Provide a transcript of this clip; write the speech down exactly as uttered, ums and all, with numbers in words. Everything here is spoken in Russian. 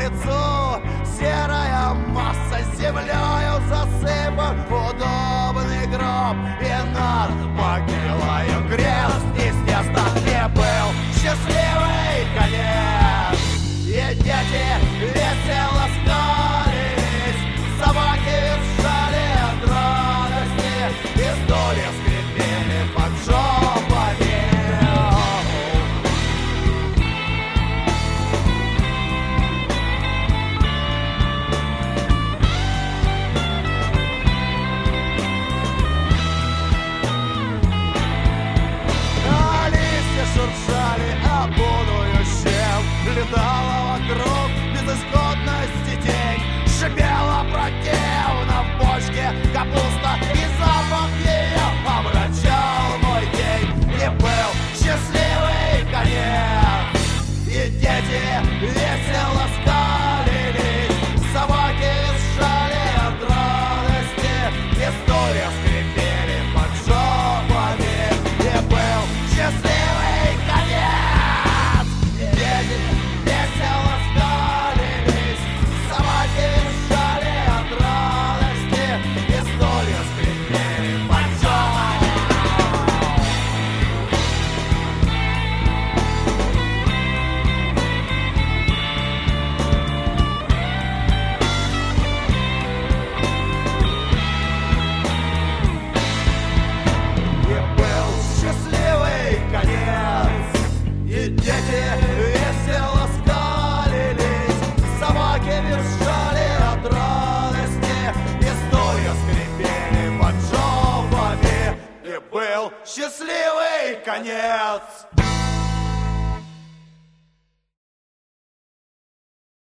лицу, серая масса землею засыпан удобный гроб, и над могилою крест. Естественно, не был счастливый конец, и дети весело скалились, собаки визжали от радости, и стулья скрипели под жопами. А листья шуршали, а будущем летала вокруг безысходности тень, шипела противно в бочке капуста, и запах ее омрачал мой день. Не был счастливый конец, и дети весело скалились, собаки визжали от радости, и стулья скрипели под жопами. Не был счастливый конец, и дети весело скалились, собаки визжали от радости, и стулья скрипели под жопами. И был счастливый конец, и дети весело скалились, собаки визжали от радости, и стулья скрипели под жопами. И был счастливый конец.